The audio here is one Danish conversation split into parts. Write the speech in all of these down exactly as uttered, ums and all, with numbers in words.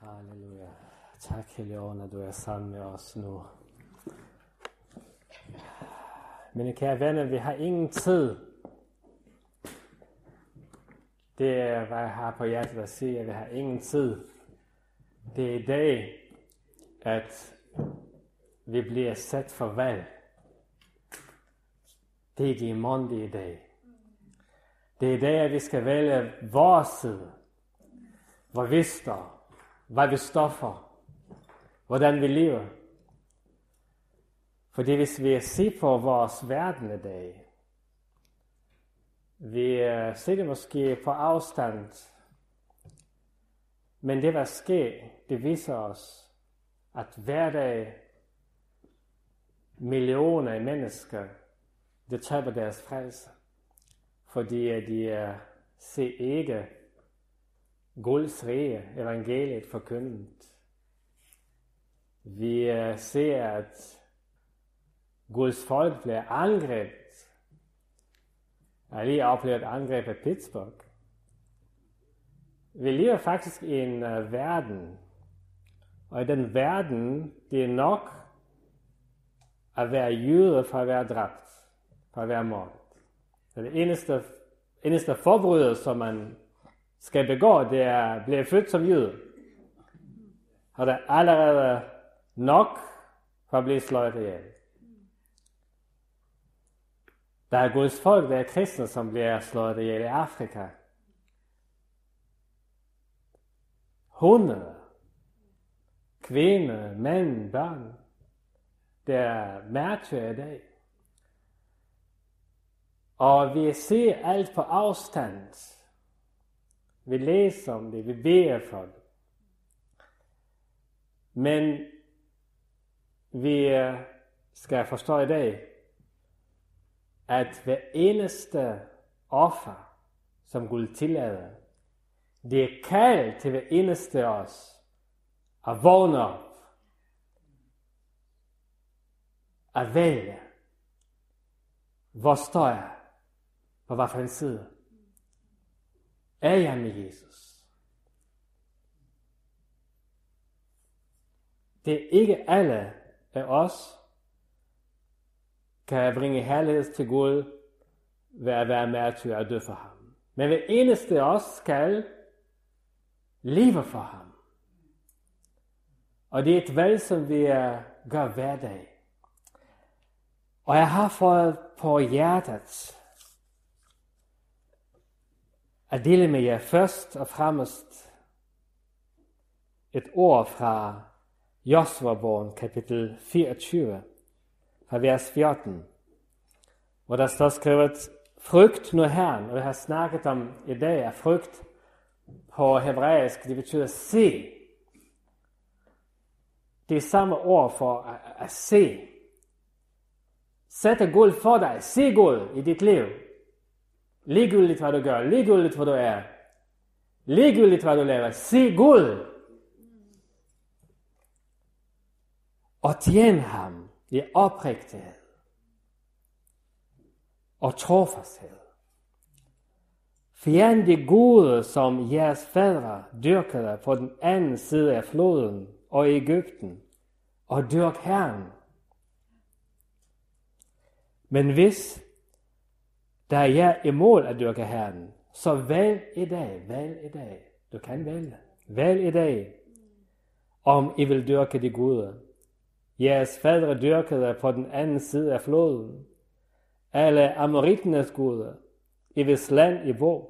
Halleluja. Tak, Helligånd, at du er sammen med os nu. Mine kære venner, vi har ingen tid. Det er, hvad jeg har på hjertet at sige, at vi har ingen tid. Det er i dag, at vi bliver sat for valg. Det er ikke i morgen, det er i dag. Det er i dag, at vi skal vælge vores side. Hvor vi står. Hvad vi står for. Hvordan vi lever. Fordi hvis vi ser på vores verden i dag, vi ser det måske på afstand, men det hvad sker, det viser os, at hver dag millioner af mennesker, det taber deres frelse, fordi de ser ikke Guds rige, evangeliet forkyndet. Vi ser, at Guds folk bliver angrebet. Jeg har lige oplevet et angreb af Pittsburgh. Vi lever faktisk i en uh, verden, og i den verden, det er nok at være jøde for at være dræbt, for at være mordet. Så det eneste, eneste forbrydelse, som man skal begå, det er at blive født som jøde. Og det er allerede nok for at blive slået ihjel. Der er Guds folk, der er kristne, som bliver slået ihjel i Afrika. Hundrede, kvinder, mænd, børn, der er martyrer i dag. Og vi ser alt på afstand. Vi læser om det, vi beder for det. Men vi skal forstå i dag, at hver eneste offer, som Gud tillader, det er kald til hver eneste af os at vågne op, at vælge, hvor står jeg, på hvad for en side. Er jeg med Jesus? Det er ikke alle af os, kan bringe herlighed til Gud ved at være martyr og dø for ham. Men hver eneste af os skal leve for ham. Og det er et valg, som vi gør hver dag. Og jeg har fået på hjertet at dele med jer først og fremmest et ord fra Josua-bogen, kapitel fireogtyve, fra vers fjorten, hvor der står skrevet, frygt nu Herren, og jeg har snakket om i dag, at frygt på hebraisk, det betyder se. Det er samme ord for at, at se. Sætte Gud for dig, se Gud i dit liv. Ligegyldigt hvad du gør, ligegyldigt hvad du er, ligegyldigt hvad du laver, se Gud. Og tjene ham i oprigtighed og trofasthed. Fjern det gode, som jeres fædre dyrkede på den anden side af floden og i Egypten, og dyrk Herren. Men hvis der er jer imod at dyrke Herren, så vælg i dag, vælg i dag. Du kan vælge. Vælg i dag, om I vil dyrke det gode. Jeres fædre dyrkede på den anden side af floden, alle amoritternes guder, i hvis land I bor.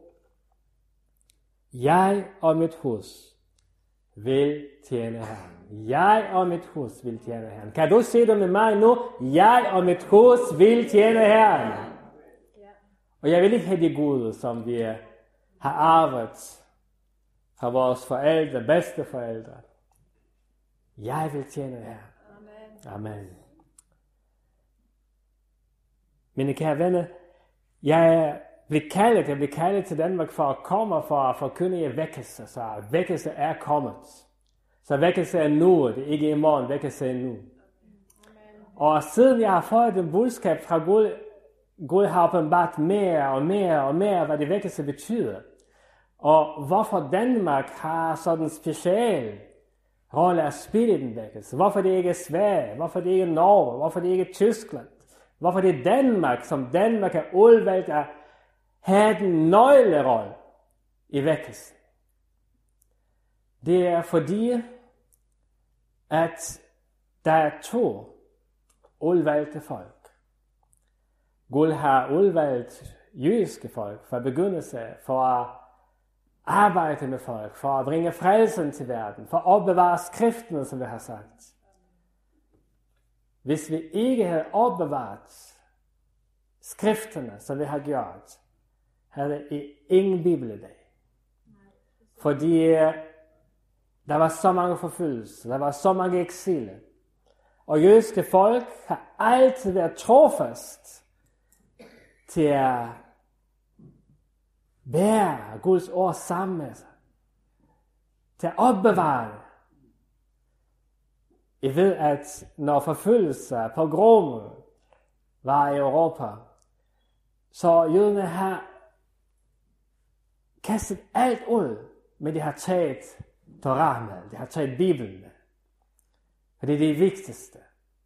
Jeg og mit hus vil tjene Herren. Jeg og mit hus vil tjene Herren. Kan du se det med mig nu? Jeg og mit hus vil tjene Herren. Og jeg vil ikke have de guder, som vi har arvet fra vores forældre, bedsteforældre. Jeg vil tjene Herren. Amen. Mine kære venner, jeg blev kaldet, jeg blev kaldet til Danmark for at komme for at forkynde jer vækkelse. Så vækkelse er kommet. Så vækkelse er nu, det er ikke i morgen, vækkelse er nu. Amen. Og siden jeg har fået en budskab fra Gud, Gud har åbenbart mere og mere og mere, hvad det vækkelse betyder. Og hvorfor Danmark har sådan special rolle at spille i den vækkelse. Hvorfor det ikke er Sverige? Hvorfor det ikke er Norge? Hvorfor det ikke er Tyskland? Hvorfor det er Danmark, som Danmark er udvalgt at have den nøglerolle i vækkelsen? Det er fordi, at der er to udvalgte folk. Gud har udvalgt jødiske folk fra begyndelse for at arbejde med folk, for at bringe frelsen til verden, for at opbevare skriftene, som vi har sagt. Hvis vi ikke havde opbevaret skrifterne, som vi har gjort, havde vi ingen bibel i dag. Fordi der var så mange forfølgelser, der var så mange eksiler. Og jødiske folk har altid været trofast til at bære Guds ord sammen med sig. Til at opbevare det. I ved, at når forfølgelser, pogromer var i Europa, så jøderne har kastet alt ud, men de har taget Torah med, de har taget Bibelen med. For det er det vigtigste.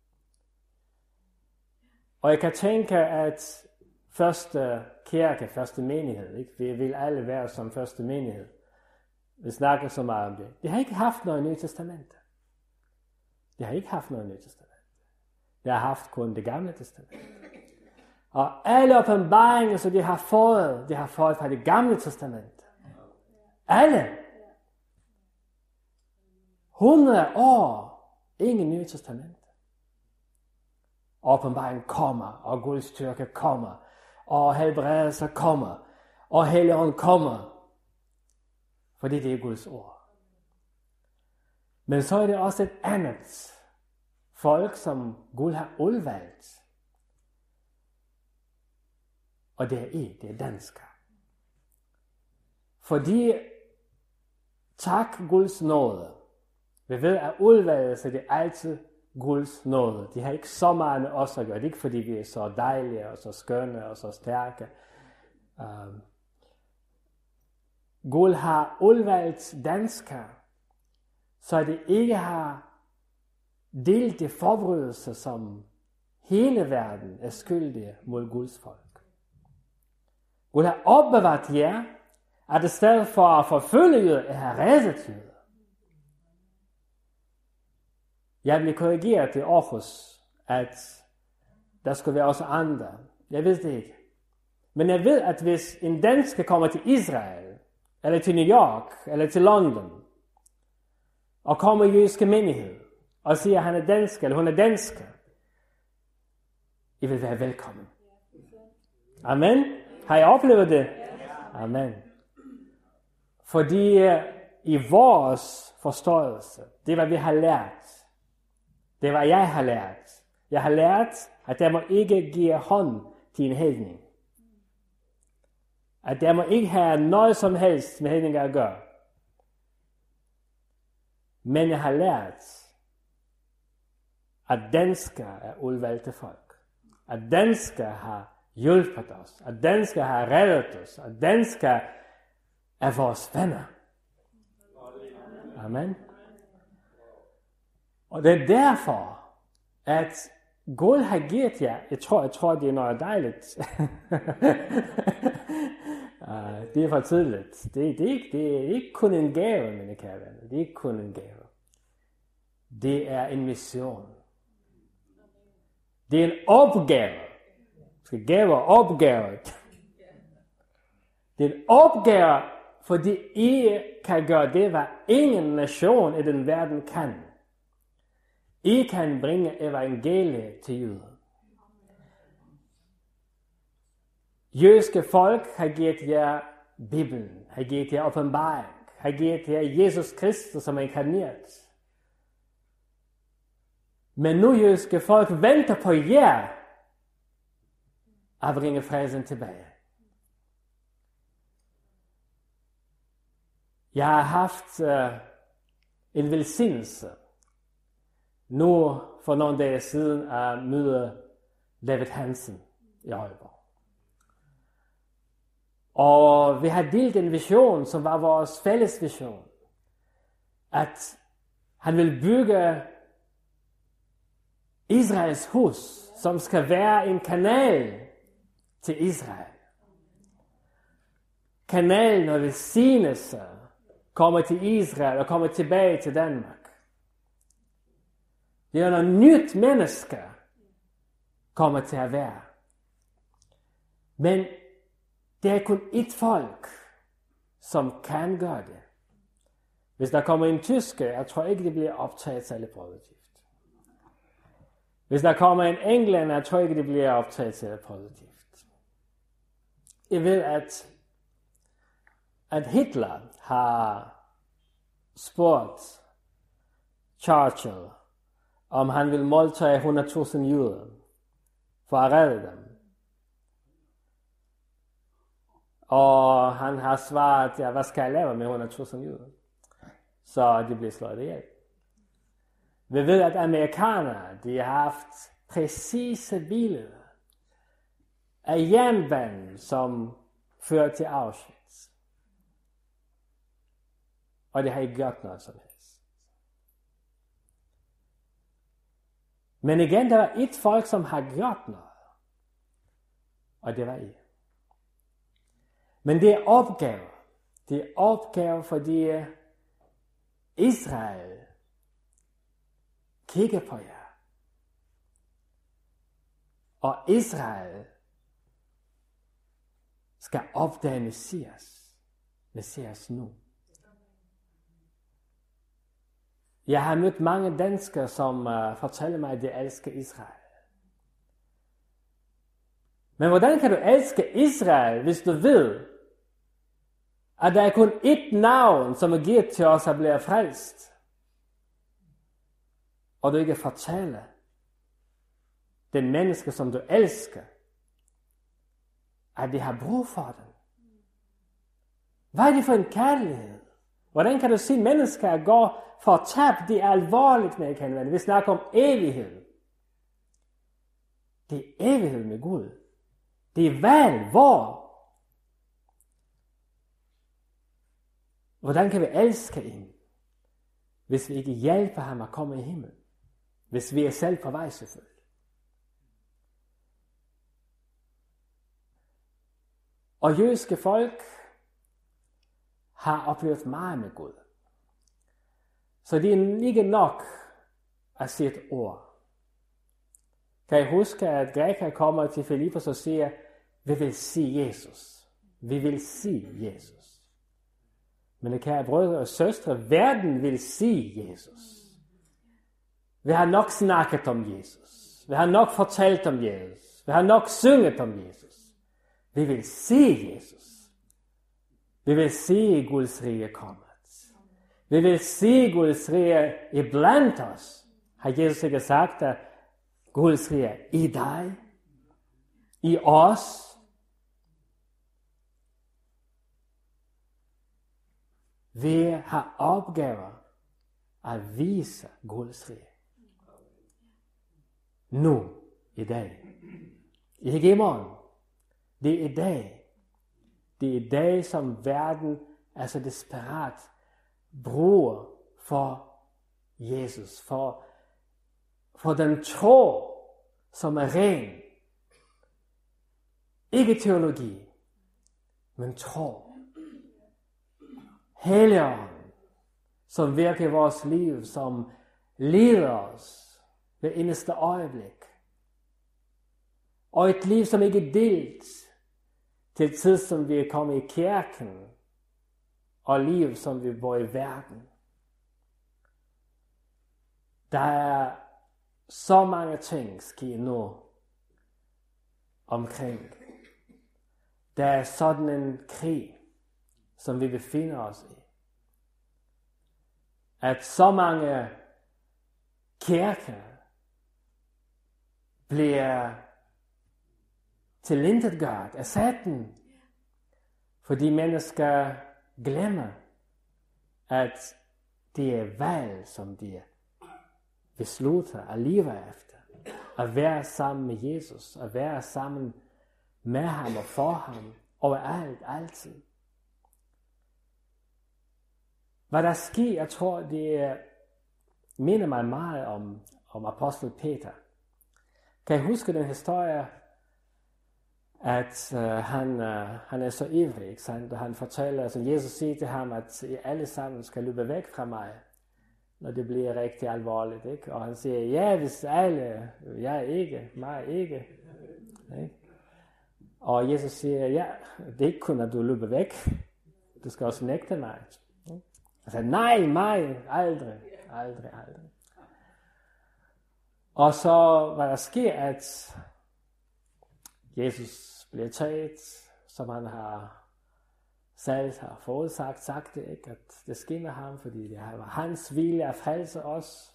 Og jeg kan tænke, at første kirke, første menighed, ikke? Vi vil alle være som første menighed. Vi snakker så meget om det. De har ikke haft noget Nye Testamente. De har ikke haft noget Nye Testamente. De har haft kun det Gamle Testamente. Og alle åbenbaringer, som de har fået, de har fået fra det Gamle Testamente. Alle. hundrede år, ingen Nye Testamente. Åbenbaringen kommer, og Guds styrke kommer, og helbredelse kommer, og Helligånden kommer. Fordi det er Guds ord. Men så er det også et andet folk, som Gud har udvalgt. Og det er I, det er danskere. Fordi tak Guds nåde. Vi ved, at udvalgelse, det er altid Guds nåde. De har ikke så meget med os at gøre. Det er ikke fordi vi er så dejlige, og så skønne, og så stærke. Um, Gud har udvalgt danskere, så de ikke har delt de forbrydelser, som hele verden er skyldige mod Guds folk. Gud har opbevaret jer, at i stedet for at forfølge jer, er har reddet jer. Jeg blev korrigeret i Aarhus, at der skulle være også andre. Jeg ved det ikke. Men jeg ved, at hvis en dansker kommer til Israel, eller til New York, eller til London, og kommer i jødiske menighed, og siger, at han er dansker, eller hun er dansker, I vil være velkommen. Amen. Har I oplevet det? Amen. Fordi i vores forståelse, det var vi har lært, det var jeg har lært. Jeg har lært, at jeg må ikke give hånd til en hedning. At jeg må ikke have noget som helst med hedninger at gøre. Men jeg har lært, at danskere er udvalgte folk. At danskere har hjulpet os. At danskere har reddet os. At danskere er vores venner. Amen. Og det er derfor, at Gud har givet jer, jeg tror, jeg tror, det er noget dejligt. uh, det er for tidligt. Det, det, er ikke, det er ikke kun en gave, mine kære venner. Det er ikke kun en gave. Det er en mission. Det er en opgave. Skal gave og opgave. Det er en opgave, fordi I kan gøre det, hvad ingen nation i den verden kan. I kan bringe evangeliet til jøder. Jødiske folk har givet jer Bibelen, har givet jer åbenbaring, har givet jer Jesus Kristus som inkarneret. Men nu jødiske folk venter på jer at bringe frelsen tilbage. Jeg har haft uh, en velsignelse nu for nogle dage siden at møde David Hansen i Aalborg. Og vi har delt en vision, som var vores fælles vision. At Han vil bygge Israels hus, som skal være en kanal til Israel. Kanalen og velsignelse kommer til Israel og kommer tilbage til Danmark. Det er noget nyt menneske kommer til at være. Men det er kun et folk, som kan gøre det. Hvis der kommer en tysker, jeg tror ikke, det bliver optaget særlig positivt. Hvis der kommer en englænder, jeg tror ikke, det bliver optaget særlig positivt. Jeg ved, at, at Hitler har spurgt Churchill, om han vil modtage hundrede tusind jøder for at redde dem. Og han har svaret, ja, hvad skal jeg lave med hundrede tusind jøder? Så de bliver slået ihjel. Vi ved, at amerikanere, de har haft præcise billeder af jernbanen, som fører til Auschwitz. Og det har ikke gjort noget som helst. Men igen, der var et folk, som har gjort noget. Og det var I. Men det er opgave. Det er opgave, fordi Israel kigger på jer. Og Israel skal opdage Messias. Messias nu. Jeg har mødt mange danskere, som uh, fortæller mig, at de elsker Israel. Men hvordan kan du elske Israel, hvis du ved, at der er kun ét navn, som er givet til os at blive frelst, og du ikke fortæller den menneske, som du elsker, at de har brug for den? Hvad er det for en kærlighed? Hvordan kan du sige, at mennesker går for tab? Det er alvorligt, med kan vende. Vi snakker om evighed. Det er evighed med Gud. Det er valg, hvor? Hvordan kan vi elske en, hvis vi ikke hjælper ham at komme i himmel? Hvis vi er selv på vej, selvfølgelig. Og jødiske folk har oplevet meget med Gud. Så det er ikke nok at sige et ord. Kan I huske, at grækere kommer til Filippos og siger, vi vil sige Jesus. Vi vil sige Jesus. Men det kære brødre og søstre, verden vil sige Jesus. Vi har nok snakket om Jesus. Vi har nok fortalt om Jesus. Vi har nok synget om Jesus. Vi vil sige Jesus. Vi vil sige Guds rige kommet. Vi vil sige Guds rige iblandt os. Har Jesus ikke sagt, at Guds rige er i dig, i os? Vi har opgaver at vise Guds rige. Nu, i dag. Ikke i morgen. Det er i dag. Det er i dag, som verden er så desperat bruger for Jesus. For, for den tro, som er ren. Ikke teologi, men tro. Helligånden, som virker i vores liv, som leder os ved eneste øjeblik. Og et liv, som ikke er delt til tid, som vi er kommet i kirken, og liv, som vi bor i verden. Der er så mange ting, sker nu omkring. Der er sådan en krig, som vi befinder os i. At så mange kirker bliver tilintetgjort af Satan, fordi mennesker glemmer, at det er valg, som de beslutter at leve efter. At være sammen med Jesus, at være sammen med ham og for ham, overalt, altid. Hvad der sker, jeg tror, det er minder mig meget om, om apostel Peter. Kan I huske den historie, at uh, han, uh, han er så ivrig, ikke sandt? Og han fortæller, altså Jesus siger til ham, at I alle sammen skal løbe væk fra mig, når det bliver rigtig alvorligt, ikke? Og han siger, ja, hvis alle, jeg ikke, mig ikke, ikke? Og Jesus siger, ja, det er ikke kun, at du løber væk, du skal også nægte mig. Han siger, nej, mig, aldrig, aldrig, aldrig. Og så, hvad der sker, at Jesus bliver taget, som han har selv har forudsagt, sagt det, ikke? At det sker med ham, fordi det var hans vilje at frelse os.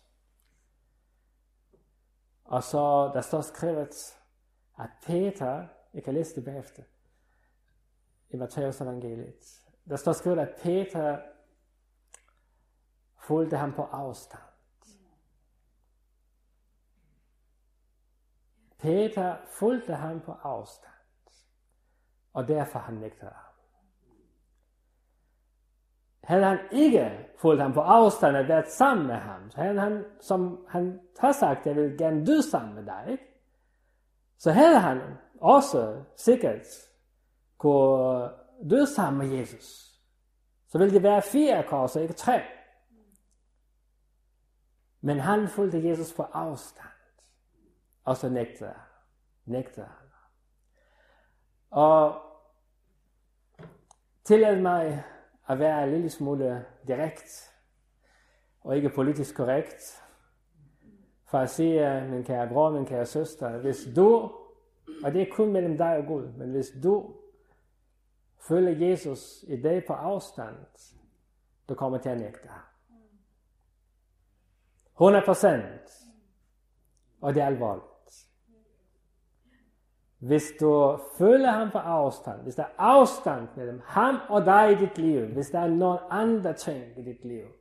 Og så, der står skrevet, at Peter, jeg kan læse det bagefter, i Matthæus evangeliet, der står skrevet, at Peter fulgte ham på afstand. Peter fulgte ham på afstand, og derfor han nægtede ham. Havde han ikke fulgt ham på afstand og været sammen med ham, så havde han, som han har sagt, jeg vil gerne dø sammen med dig, ikke? Så havde han også sikkert kunne dø sammen med Jesus. Så ville det være fire korser, ikke tre. Men han fulgte Jesus på afstand. Og så nægtede han. Nægtede han. Og tillad mig at være en lille smule direkt, og ikke politisk korrekt, for at sige, min kære bror, min kære søster, hvis du, og det er kun mellem dig og Gud, men hvis du følger Jesus i dag på afstand, du kommer til at nægte ham. hundrede procent. Og det er alvorligt. Hvis du følger ham på afstand, hvis der er afstand mellem ham og dig i dit liv, hvis der er nogen andre ting i dit liv,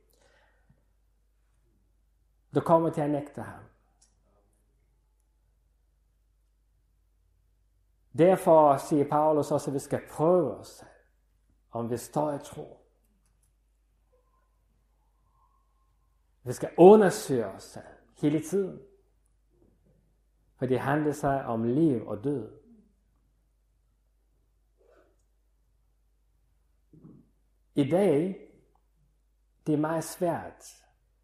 du kommer til at nægte ham. Derfor siger Paulus også, at vi skal prøve os selv, om vi står i tro. Vi skal undersøge os selv hele tiden. For det handler sig om liv og død. I dag, det er meget svært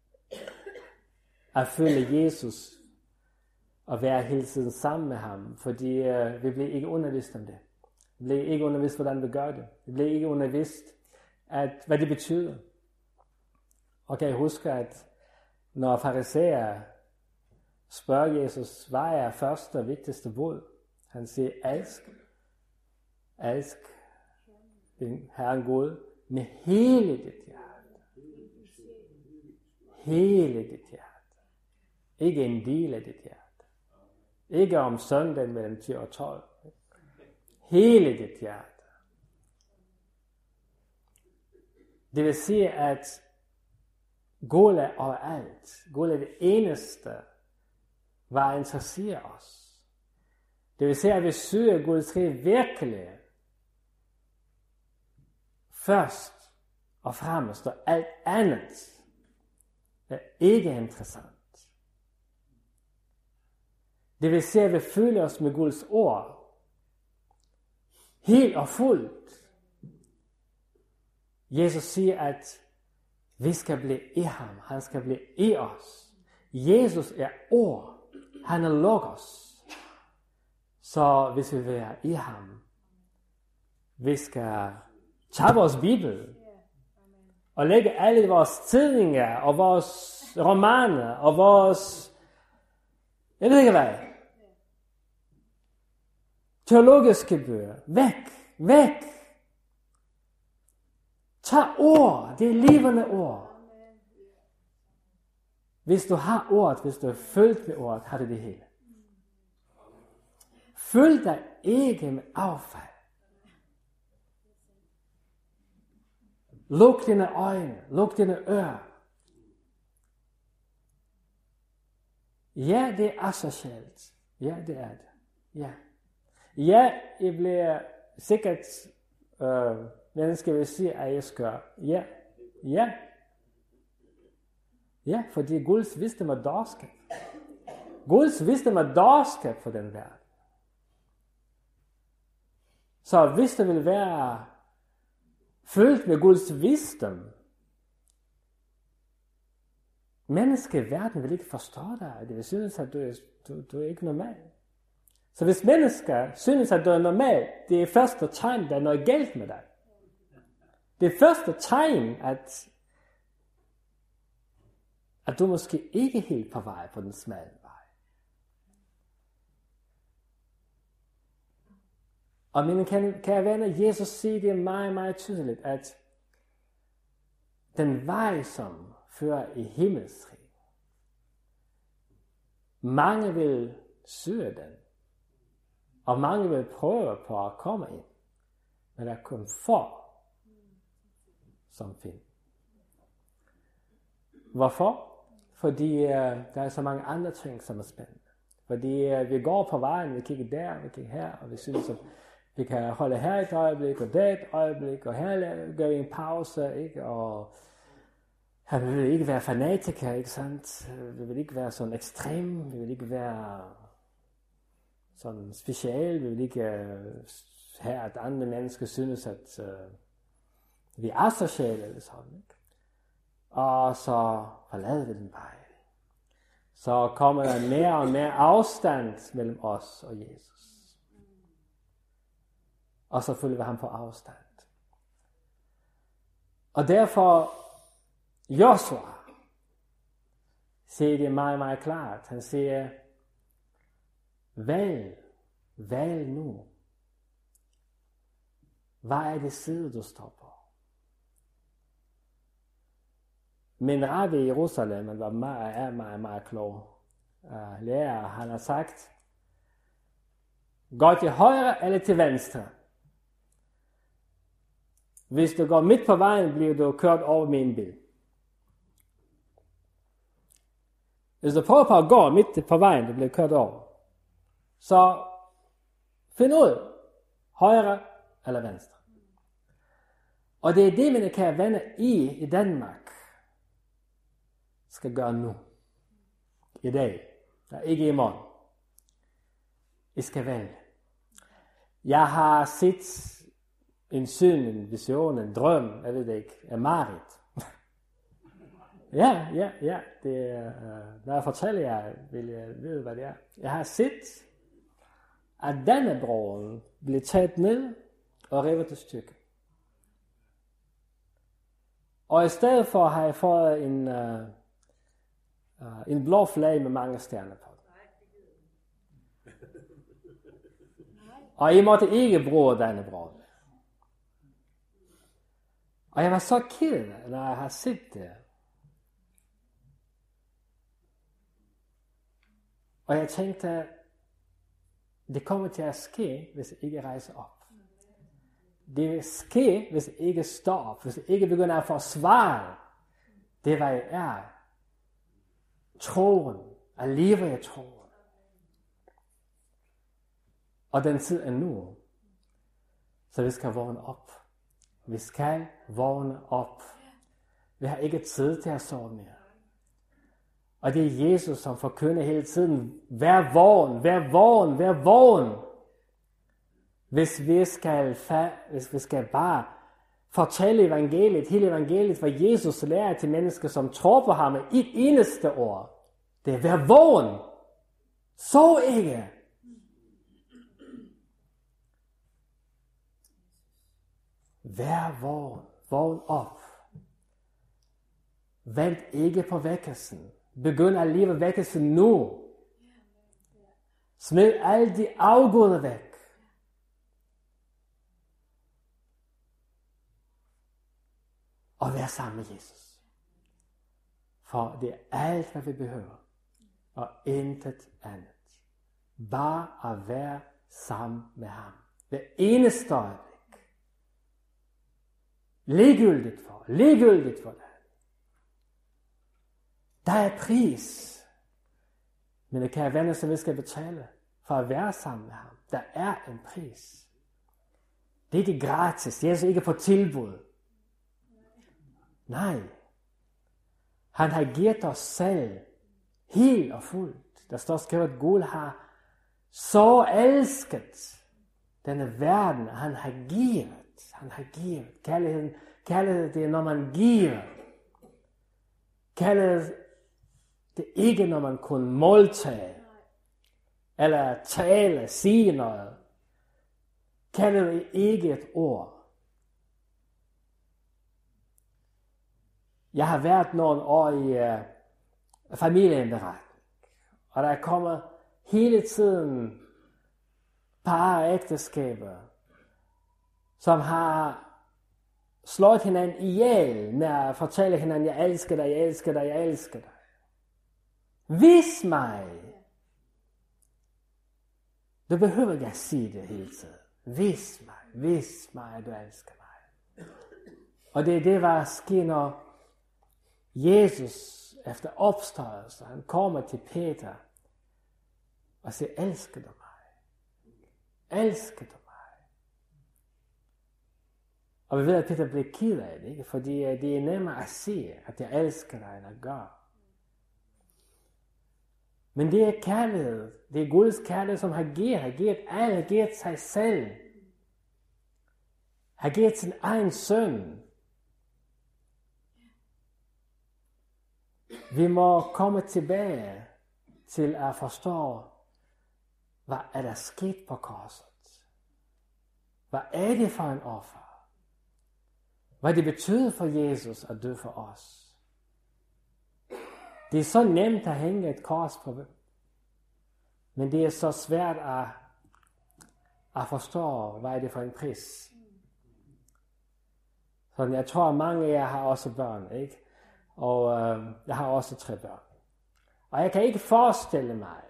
at følge Jesus og være hele tiden sammen med ham, fordi uh, vi bliver ikke undervist om det. Vi bliver ikke undervist, hvordan vi gør det. Vi bliver ikke undervist, at, hvad det betyder. Og kan jeg huske, at når farisæer spørger Jesus, hvad er første og vigtigste bud? Han siger, elsk, elsk din Herren Gud med hele dit hjerte. Hele dit hjerte. Ikke en del af dit hjerte. Ikke om søndagen mellem ti og tolv. Hele dit hjerte. Det vil sige, at Gud er overalt. Gud er det eneste, hvad interesserer os. Det vil sige, at vi søger Guds rige virkelig først og fremmest, og alt andet er ikke interessant. Det vil sige, at vi føler os med Guds ord helt og fuldt. Jesus siger, at vi skal blive i ham. Han skal blive i os. Jesus er ord. Han er logos. Så hvis vi vil være i ham, vi skal tage vores bibel og lægge alle vores tidninger og vores romaner og vores, jeg ved ikke hvad, teologiske bøger. Væk, væk. Tag ord, det er levende ord. Hvis du har ordet, hvis du er fyldt med ordet, har du det hele. Følg dig ikke med affald. Luk dine øjne, luk dine ører. Ja, det er asocialt. Ja, det er det. Ja. Ja, jeg bliver sikkert, øh, hvordan skal vi sige, at jeg skal. Ja, ja. Ja, fordi Guds visdom er dårskab. Guds visdom er dårskab for den verden. Så hvis det vil være fyldt med Guds visdom, menneskeverden vil ikke forstå dig. Det vil synes, at du er, du, du er ikke normal. Så hvis mennesker synes, at du er normal, det er første tegn, der er noget galt med dig. Det er første tegn, at, at du måske ikke er helt på vej på den smalle vej. Og mine kære venner, Jesus siger det meget, meget tydeligt, at den vej, som fører i himmelsriget, mange vil søge den, og mange vil prøve på at komme ind, men der er kun få, som finder. Hvorfor? Fordi uh, der er så mange andre ting, som er spændende. Fordi uh, vi går på vejen, vi kigger der, vi kigger her, og vi synes, at vi kan holde her et øjeblik, og der et øjeblik, og her gør vi en pause, ikke? Og her vil vi ikke være fanatikere, ikke sandt? Vi vil ikke være sådan ekstrem, vi vil ikke være sådan special, vi vil ikke uh, have, at andre mennesker synes, at uh, vi er asociale eller sådan, ikke? Og så forlader vi den vej. Så kommer der mere og mere afstand mellem os og Jesus. Og så følger vi ham på afstand. Og derfor, Joshua siger det meget, meget klart. Han siger, vælg, vælg nu. Hvad er det side, du står på? Men rabbi i Jerusalem, han var meget, er meget, meget klog. Uh, lærer, han har sagt, gå til højre eller til venstre. Hvis du går midt på vejen, bliver du kørt over med en bil. Hvis du prøver på at gå midt på vejen, du bliver kørt over. Så find ud, højre eller venstre. Og det er det, mine kære venner, I i Danmark skal gøre nu. I dag. Der ikke i morgen. I skal vælge. Jeg har set en syn, en vision, en drøm, jeg ved det ikke, af Marit. ja, ja, ja. Det er, uh, når jeg fortæller jer, vil jeg vide, hvad det er. Jeg har set, at denne broen blev taget ned og revet til stykker. Og i stedet for har jeg fået en, uh, uh, en blå flag med mange stjerner på. Og I måtte ikke bruge denne bro. Og jeg var så ked, når jeg har set det. Og jeg tænkte, det kommer til at ske, hvis jeg ikke rejser op. Det vil ske, hvis jeg ikke står op, hvis jeg ikke begynder at forsvare det, hvad jeg er. Troen, at leve i troen. Og den tid er nu, så vi skal vågne op. Vi skal vågne op. Vi har ikke tid til at sove mere. Og det er Jesus, som forkynder hele tiden, vær vågen, vær vågen, vær vågen. Hvis vi skal, hvis vi skal bare fortælle evangeliet, hele evangeliet, hvad Jesus lærer til mennesker, som tror på ham, i et eneste ord. Det er vær vågen. Så ikke. Vær vågen, vågen op. Vent ikke på vækkelsen. Begynd at leve vækkelsen nu. Smid alle de afgående væk. Og vær sammen med Jesus. For det er alt, hvad vi behøver. Og intet andet. Bare at være sammen med ham. Det eneste øjeblik. Ligegyldigt for, ligegyldigt for dig. Der er pris, mine kære venner, som vi skal betale for at være sammen med ham. Der er en pris. Det er ikke gratis. Jesus er ikke på tilbud. Nej. Han har givet os selv helt og fuldt. Der står skrevet, at Gud har så elsket denne verden, at han har givet. Han har givet. Kærlighed, kærlighed det er, når man giver. Kærlighed det er ikke, når man kun modtager. Eller tale, sige noget. Kærlighed er ikke et ord. Jeg har været nogle år i uh, familieindberetning, og der er kommet hele tiden par og ægteskaber, som har slået hinanden ihjel med at fortælle hinanden, jeg elsker dig, jeg elsker dig, jeg elsker dig. Vis mig. Du behøver ikke at sige det hele tiden. Vis mig, vis mig, at du elsker mig. Og det er det, der sker, når Jesus efter opståelse, han kommer til Peter og siger, elsker du mig? Elsker du mig? Og vi ved, at Peter bliver ked af det, ikke? Fordi det er nemmere at sige, at jeg elsker dig, end at gøre. Men det er kærlighed. Det er Guds kærlighed, som har givet. Han har givet alt. Han har givet sig selv. Han har givet sin egen søn. Vi må komme tilbage til at forstå, hvad er der sket på korset? Hvad er det for en offer? Hvad det betyder for Jesus at dø for os? Det er så nemt at hænge et kors på, men det er så svært at, at forstå, hvad er det for en pris. Så jeg tror, at mange af jer har også børn, ikke? Og øh, jeg har også tre børn. Og jeg kan ikke forestille mig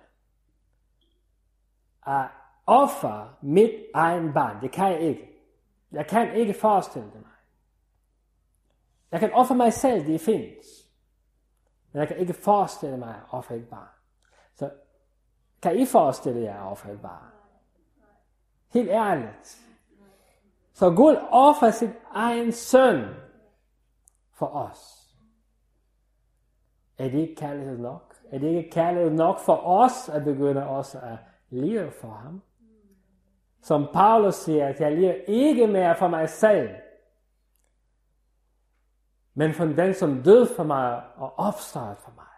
at ofre mit egen barn. Det kan jeg ikke. Jeg kan ikke forestille det mig. Jeg kan ofre mig selv, det findes. Men jeg kan ikke forestille mig at ofre et barn. Så kan I forestille jer at ofre et barn? Helt ærligt. Så Gud offer sit egen søn for os. Er det ikke kærlighed nok? Er det ikke kærlighed nok for os at begynde også at leve for ham? Som Paulus siger, at jeg lever ikke mere for mig selv, men for den, som døde for mig og opstod for mig.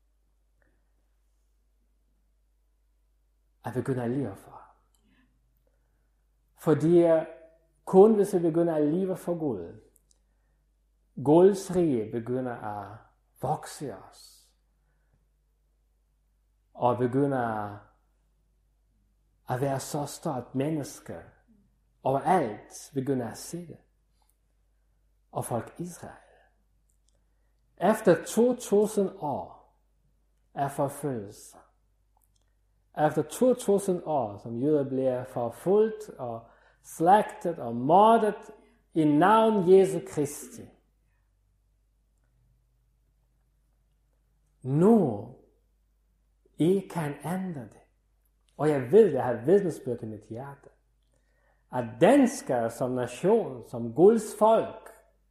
At begynde at leve for ham. Fordi kun hvis vi begynder at leve for Gud, Guds rige begynder at vokse os. Og begynder at være så stort menneske. Overalt begynder at se det. Og folk Israel. Efter to tusind år af forfølgelse. Efter to tusind år, som jøder bliver forfulgt og slagtet og mordet i navn Jesu Kristi. Nu, I kan ændre det. Og jeg ved, jeg har vidnesbyrd i mit hjerte, at danskere som nation, som Guds folk,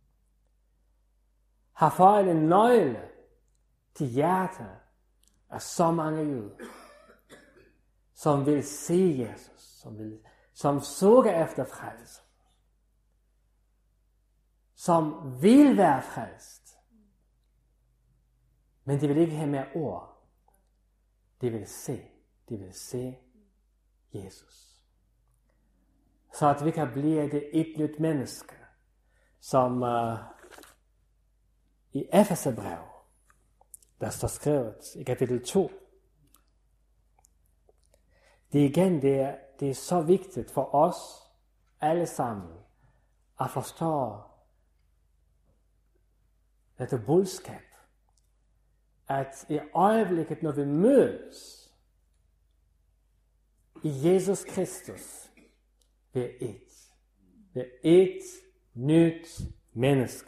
har fået en nøgle til hjertet af så mange jøder, som vil se Jesus, som, vil, som suger efter frelse, som vil være frelst, men de vil ikke have mere ord. De vil se, de vil se Jesus. Så at vi kan blive det et nyt menneske, som uh, i Efeserbrev, der står skrevet i kapitel to. Det er igen, det er, det er så vigtigt for os alle sammen at forstå dette budskab, at i øjeblikket, når vi mødes i Jesus Kristus, vi er et. Vi er et nyt menneske.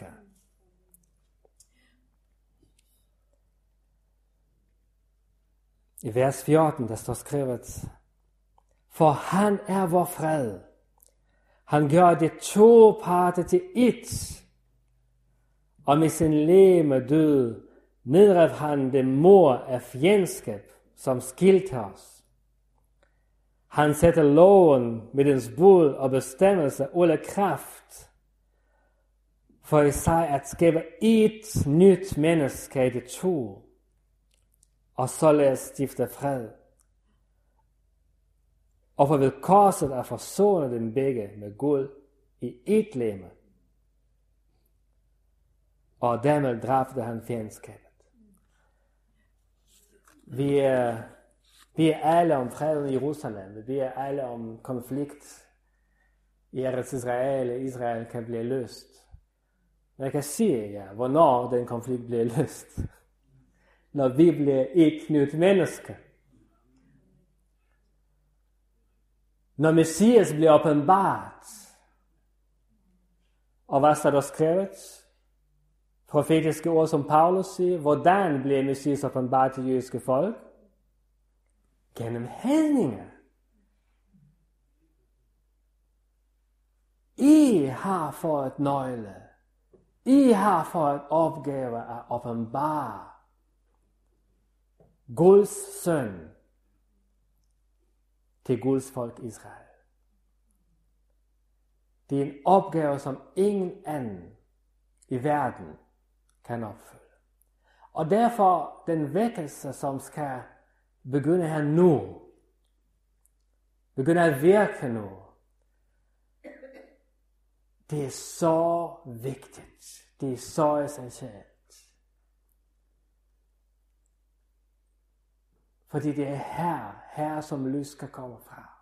I vers fjorten, der står skrevet, for han er vor fred. Han gør de to parter til et, og med sin legeme død nedrev han det mur af fjendskab, som skilte os. Han satte loven med dens bud og bestemmelse under kraft, for i sig at skabe et nyt menneske i det to, og således stifte fred. Og for ved korset at forsone dem begge med Gud i et legeme. Og dermed dræbte han fjendskabet. Vi er, vi er alle om freden i Jerusalem. Vi er alle om konflikt i Eretz Israel. Israel kan blive løst. Men jeg kan sige jer, hvornår den konflikt bliver løst. Når vi bliver et nyt menneske. Når Messias bliver åbenbart. Og hvad står der skrevet? Profetiske ord, som Paulus siger. Hvordan bliver Messias åbenbart til jødiske folk? Gennem hedninger. I har for et nøgle. I har for et opgave at åbenbare Guds søn til Guds folk Israel. Det er en opgave, som ingen anden i verden kan opfylde. Og derfor den vækkelse, som skal begynde her nu, begynde at virke nu, det er så vigtigt. Det er så essentielt. Fordi det er her, her som lys skal komme fra.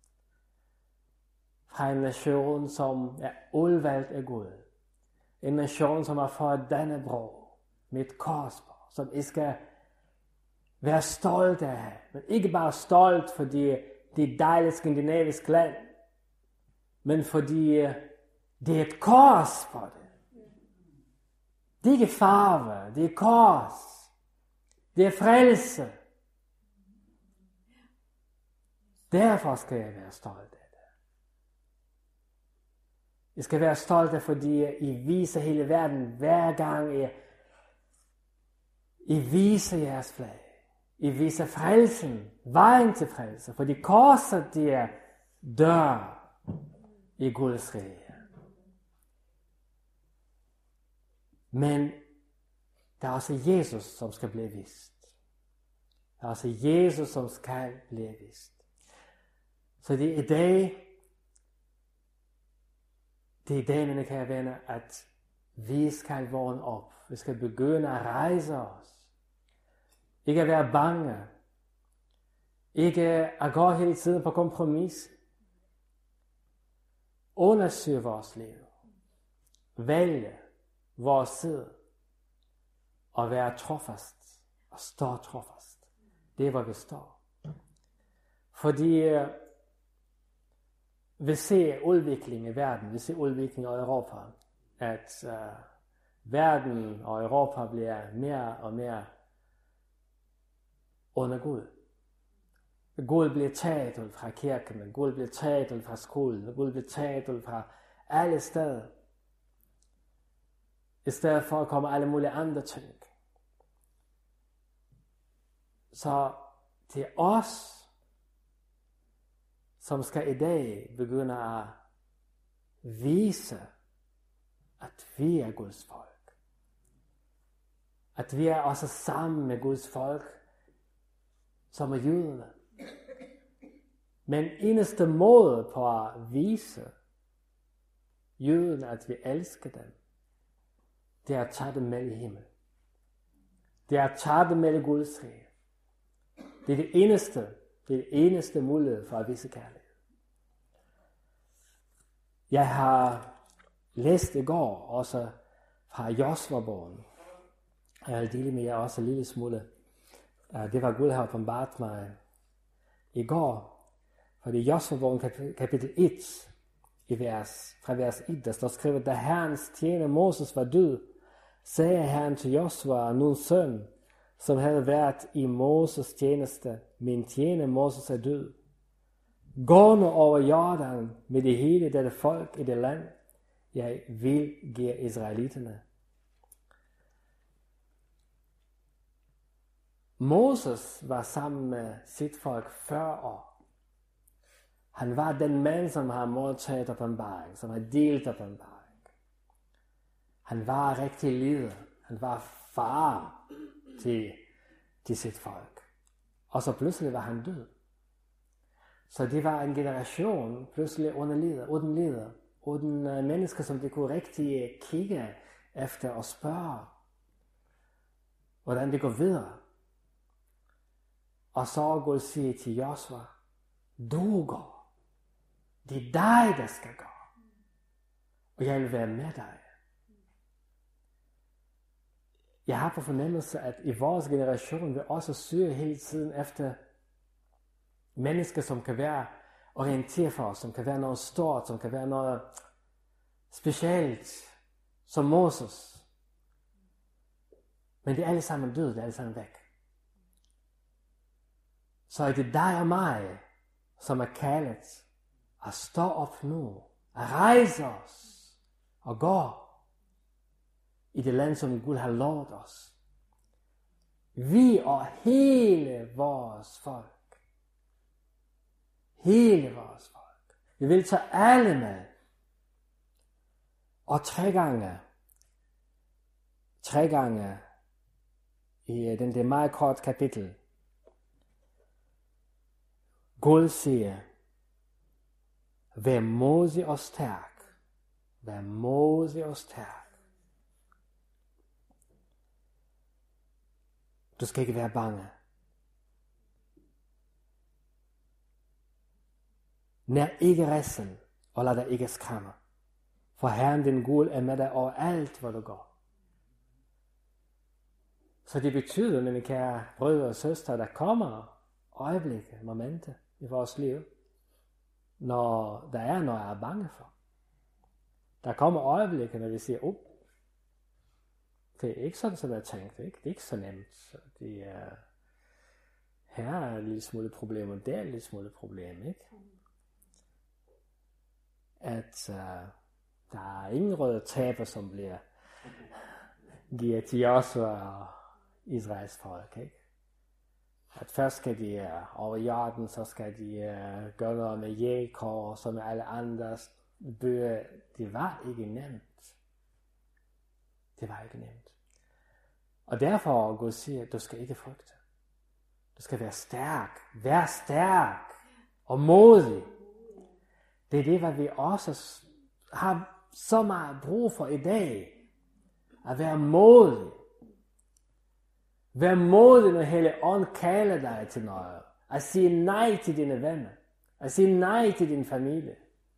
Fra en nation, som er udvalgt af Gud. En nation, som har fået denne bro med et kors på, som I skal være stolt af. Men ikke bare stolt, fordi det er et dejligt skandinavisk land, men fordi det er et kors på det. Det er ikke farve, det er kors. Det er frelse. Derfor skal jeg være stolt af det. Jeg skal være stolt af, fordi I viser hele verden, hver gang I, I viser jeres flag. I viser frelsen, vejen til frelse, fordi korset det er dør i Guds rige. Men der er også Jesus, som skal blive vist. Der er også Jesus, som skal blive vist. Så det er i dag, det er i dag, mine kære venner, at vi skal vågne op. Vi skal begynde at rejse os. Ikke at være bange. Ikke at gå hele tiden på kompromis. Undersøge vores liv. Vælge vores side. Og være trofast. Og stå trofast. Det er, hvor vi står. Fordi vi ser udvikling i verden. Vi ser udvikling i Europa. At uh, verden og Europa bliver mere og mere under Gud. Gud bliver taget ud fra kirken, Gud bliver taget ud fra skolen, Gud bliver taget ud fra alle steder. I stedet for at komme alle mulige andre ting. Så det er os, som skal i dag begynde at vise, at vi er Guds folk. At vi er også sammen med Guds folk, som er jøderne. Men eneste måde på at vise jøderne, at vi elsker dem, det er at tage dem med i himmel. Det er at tage dem med i Guds rige. Det er det eneste, det er det eneste mulighed for at vise kærlighed. Jeg har læst i går også fra Josva-bogen. Jeg vil dele med jer også en lille smule. Det var Gud, der har åbenbart mig i går. Fordi i Josva-bogen kapitel et, i vers, fra vers et, der står skrevet, da Herrens tjener Moses var død, sagde Herren til Josva, Nuns søn, som havde været i Moses tjeneste, min tjener Moses er død. Gå nu over Jordan med det hele dette folk i det land, jeg vil give israelitterne. Moses var sammen med sit folk fyrre år. Han var den mand, som har modtaget åbenbaring, som har delt åbenbaring. Han var rigtig leder. Han var far til, til sit folk. Og så pludselig var han død. Så det var en generation pludselig uden leder, uden leder, uden uh, mennesker, som de kunne rigtig kigge efter og spørge, hvordan det går videre. Og så Gud siger til Josua, du går. Det er dig, der skal gå. Og jeg vil være med dig. Jeg har på fornemmelse, at i vores generation vil også søge hele tiden efter mennesker, som kan være orienteret for os, som kan være noget stort, som kan være noget specielt, som Moses. Men det er alle sammen døde, det er alle sammen væk. Så er det dig og mig, som er kaldet at stå op nu, at rejse os og gå i det land, som Gud har lovet os. Vi og hele vores folk. Hele vores folk. Vi vil tage alle med. Og tre gange, tre gange i den det meget kort kapitel, Gud siger, vær modig og stærk. Vær modig og stærk. Du skal ikke være bange. Nær ikke resten, og lad dig ikke skræmme. For Herren din Gud er med dig overalt, hvor du går. Så det betyder, mine kære brødre og søstre, der kommer øjeblikke, momente i vores liv, når der er noget, jeg er bange for. Der kommer øjeblikke, når vi siger, oh, det er ikke sådan, som jeg tænkte, ikke? Det er ikke så nemt. Det er, her er en lille smule problem, og der er en lille smule problem, ikke? At uh, der er ingen røde taber, som bliver givet til Josua og Israels folk, ikke? At først skal de uh, over jorden, så skal de uh, gøre noget med Jericho, som med alle andres bøger. Det var ikke nemt. Det var ikke nemt. Og derfor Gud siger, at du skal ikke frygte. Du skal være stærk. Vær stærk og modig. Det er det, hvad vi også har så meget brug for i dag. At være modig. Vær modig, når Helligånden ånd kalder dig til noget. At sige nej til dine venner. At sige nej til din familie.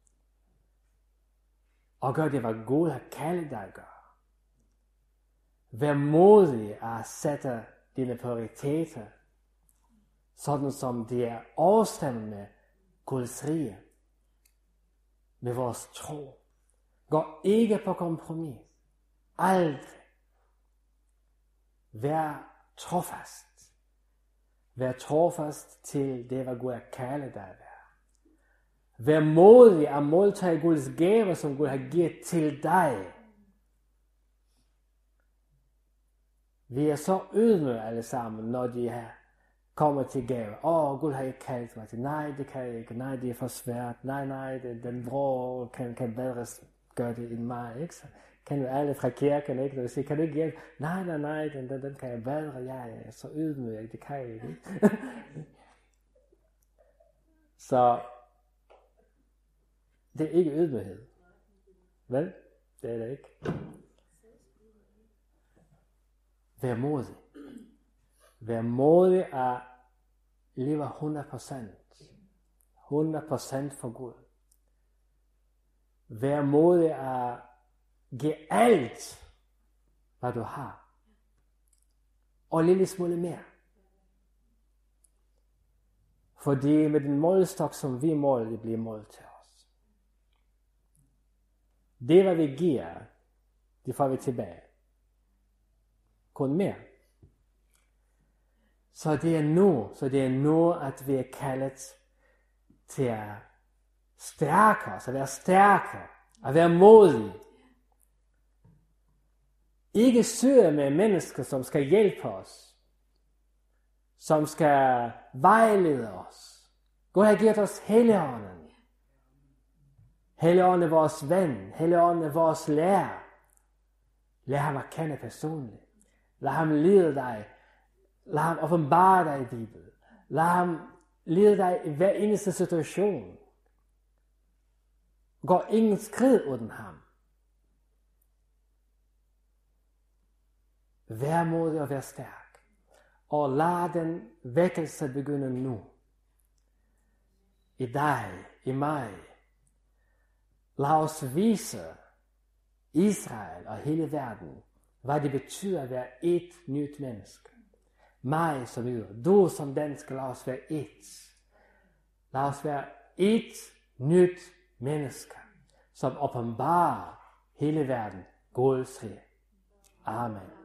Og gør det, hvad Gud har kaldet dig at gøre. Vær modig at sætte dine prioriteter, sådan som det er overstemmende med Guds rige. Med vores tro. Gå ikke på kompromis. Aldrig. Vær trofast. Vær trofast til det, hvad Gud har kaldet dig at være. Vær modig at modtage Guds gaver, som Gud har givet til dig. Vi er så ydmyge alle sammen, når de her kommer til gave. Åh, oh, Gud har ikke kaldt mig til. Nej, det kan jeg ikke. Nej, det er for svært. Nej, nej, det, den vrå kan, kan bedre gøre det end mig. Ikke? Så kan jo alle fra kirken, ikke? Når de siger, kan du ikke hjælpe? Nej, nej, nej, den, den, den kan jeg bedre. Jeg er så ydmyg, det kan jeg ikke. Så det er ikke ydmyghed. Vel? Det er det ikke. Vær modig. Vær modig at leve hundrede procent. hundrede procent for Gud. Vær modig at give alt, hvad du har. Og lille smule mere. Fordi med den målestok, som vi måler, det bliver mål til os. Det, hvad vi giver, det får vi tilbage. Kun mere. Så det er nu, så det er nu, at vi er kaldet til at stærke os, at være stærke, at være modige. Ikke søge med mennesker, som skal hjælpe os, som skal vejlede os. Gud har givet os Helligånden. Helligånden er vores ven. Helligånden er vores lærer. Lad ham at kende personligt. Lad ham lede dig. Lad ham åbenbare dig i Bibelen. Lad ham lede dig i hver eneste situation. Gå ingen skridt uden ham. Vær modig og vær stærk. Og lad den vækkelse begynde nu. I dig, i mig. Lad os vise Israel og hele verden, hvad det betyder at være et nyt menneske. Mig som jøde, du som dansk, lad os være et. Lad os være et nyt menneske, som åbenbarer hele verden Guds rige. Amen.